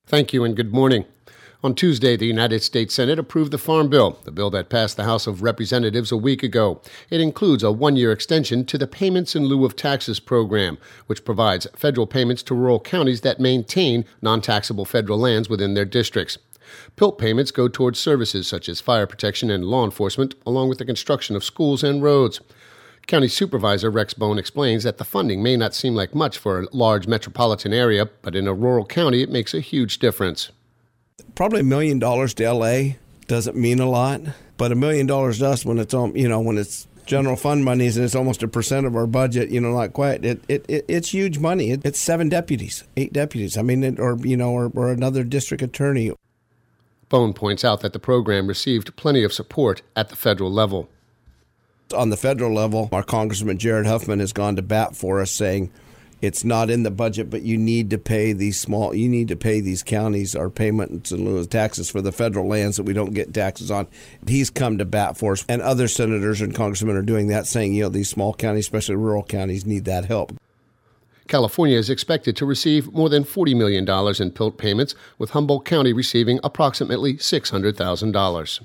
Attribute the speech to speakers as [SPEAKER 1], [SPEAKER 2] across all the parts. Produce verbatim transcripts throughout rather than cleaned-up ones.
[SPEAKER 1] Thank you and good morning. On Tuesday, the United States Senate approved the Farm Bill, the bill that passed the House of Representatives a week ago. It includes a one-year extension to the Payments in Lieu of Taxes program, which provides federal payments to rural counties that maintain non-taxable federal lands within their districts. P I L T payments go towards services such as fire protection and law enforcement, along with the construction of schools and roads. County Supervisor Rex Bone explains that the funding may not seem like much for a large metropolitan area, but in a rural county it makes a huge difference.
[SPEAKER 2] Probably a million dollars to L A doesn't mean a lot, but a million dollars to us when it's you know when it's general fund monies and it's almost a percent of our budget, you know, not quite. It it, it it's huge money. It, it's seven deputies, eight deputies. I mean, it, or you know, or, or another district attorney.
[SPEAKER 1] Bone points out that the program received plenty of support at the federal level.
[SPEAKER 2] On the federal level, our Congressman Jared Huffman has gone to bat for us, saying it's not in the budget, but you need to pay these small, you need to pay these counties our payments in lieu of taxes for the federal lands that we don't get taxes on. He's come to bat for us, and other senators and congressmen are doing that, saying, you know, these small counties, especially rural counties, need that help.
[SPEAKER 1] California is expected to receive more than forty million dollars in P I L T payments, with Humboldt County receiving approximately six hundred thousand dollars.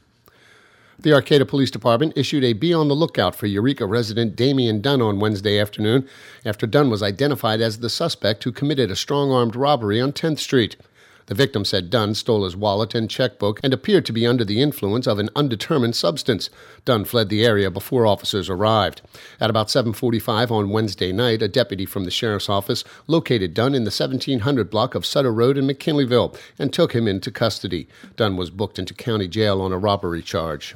[SPEAKER 1] The Arcata Police Department issued a be on the lookout for Eureka resident Damian Dunn on Wednesday afternoon after Dunn was identified as the suspect who committed a strong-armed robbery on tenth Street. The victim said Dunn stole his wallet and checkbook and appeared to be under the influence of an undetermined substance. Dunn fled the area before officers arrived. At about seven forty-five on Wednesday night, a deputy from the sheriff's office located Dunn in the seventeen hundred block of Sutter Road in McKinleyville and took him into custody. Dunn was booked into county jail on a robbery charge.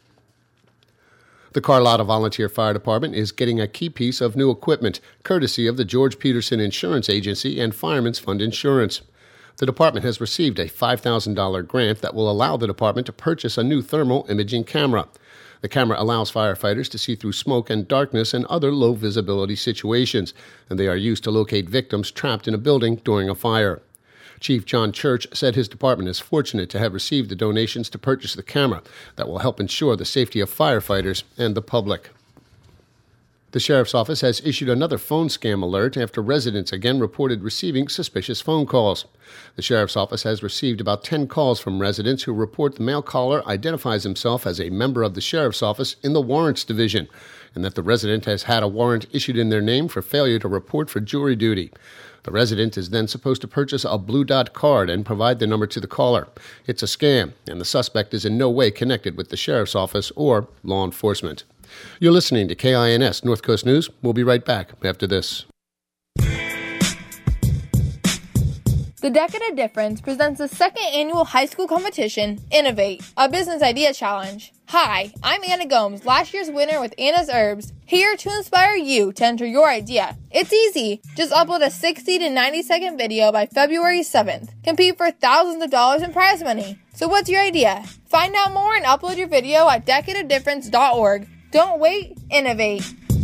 [SPEAKER 1] The Carlotta Volunteer Fire Department is getting a key piece of new equipment, courtesy of the George Peterson Insurance Agency and Fireman's Fund Insurance. The department has received a five thousand dollars grant that will allow the department to purchase a new thermal imaging camera. The camera allows firefighters to see through smoke and darkness and other low-visibility situations, and they are used to locate victims trapped in a building during a fire. Chief John Church said his department is fortunate to have received the donations to purchase the camera that will help ensure the safety of firefighters and the public. The sheriff's office has issued another phone scam alert after residents again reported receiving suspicious phone calls. The sheriff's office has received about ten calls from residents who report the mail caller identifies himself as a member of the sheriff's office in the warrants division, and that the resident has had a warrant issued in their name for failure to report for jury duty. The resident is then supposed to purchase a Blue Dot card and provide the number to the caller. It's a scam, and the suspect is in no way connected with the sheriff's office or law enforcement. You're listening to K I N S North Coast News. We'll be right back after this.
[SPEAKER 3] The Decade Difference presents the second annual high school competition, Innovate, a business idea challenge. Hi, I'm Anna Gomes, last year's winner with Anna's Herbs, here to inspire you to enter your idea. It's easy. Just upload a sixty to ninety second video by February seventh. Compete for thousands of dollars in prize money. So what's your idea? Find out more and upload your video at decade of difference dot org. Don't wait, innovate.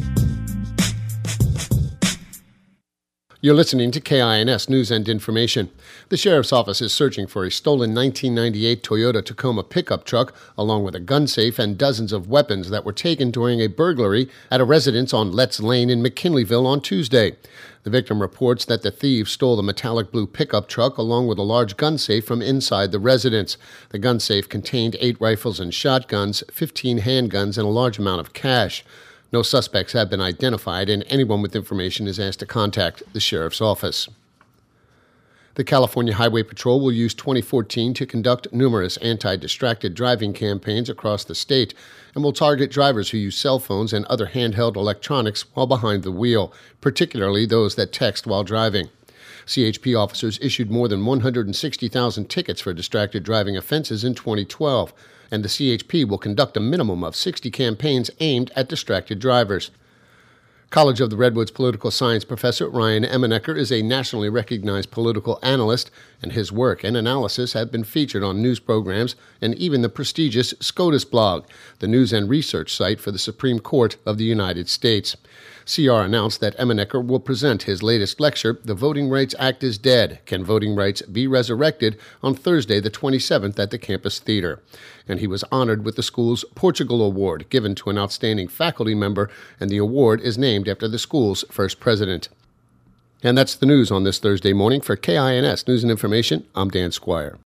[SPEAKER 1] You're listening to K I N S News and Information. The Sheriff's Office is searching for a stolen nineteen ninety-eight Toyota Tacoma pickup truck, along with a gun safe and dozens of weapons that were taken during a burglary at a residence on Letts Lane in McKinleyville on Tuesday. The victim reports that the thieves stole the metallic blue pickup truck along with a large gun safe from inside the residence. The gun safe contained eight rifles and shotguns, fifteen handguns, and a large amount of cash. No suspects have been identified, and anyone with information is asked to contact the sheriff's office. The California Highway Patrol will use twenty fourteen to conduct numerous anti-distracted driving campaigns across the state and will target drivers who use cell phones and other handheld electronics while behind the wheel, particularly those that text while driving. C H P officers issued more than one hundred sixty thousand tickets for distracted driving offenses in twenty twelve, and the C H P will conduct a minimum of sixty campaigns aimed at distracted drivers. College of the Redwoods political science professor Ryan Emenecker is a nationally recognized political analyst, and his work and analysis have been featured on news programs and even the prestigious SCOTUS blog, the news and research site for the Supreme Court of the United States. C R announced that Emenecker will present his latest lecture, The Voting Rights Act is Dead. Can Voting Rights Be Resurrected? On Thursday the twenty-seventh at the Campus Theater. And he was honored with the school's Portugal Award, given to an outstanding faculty member, and the award is named after the school's first president. And that's the news on this Thursday morning. For K I N S News and Information, I'm Dan Squire.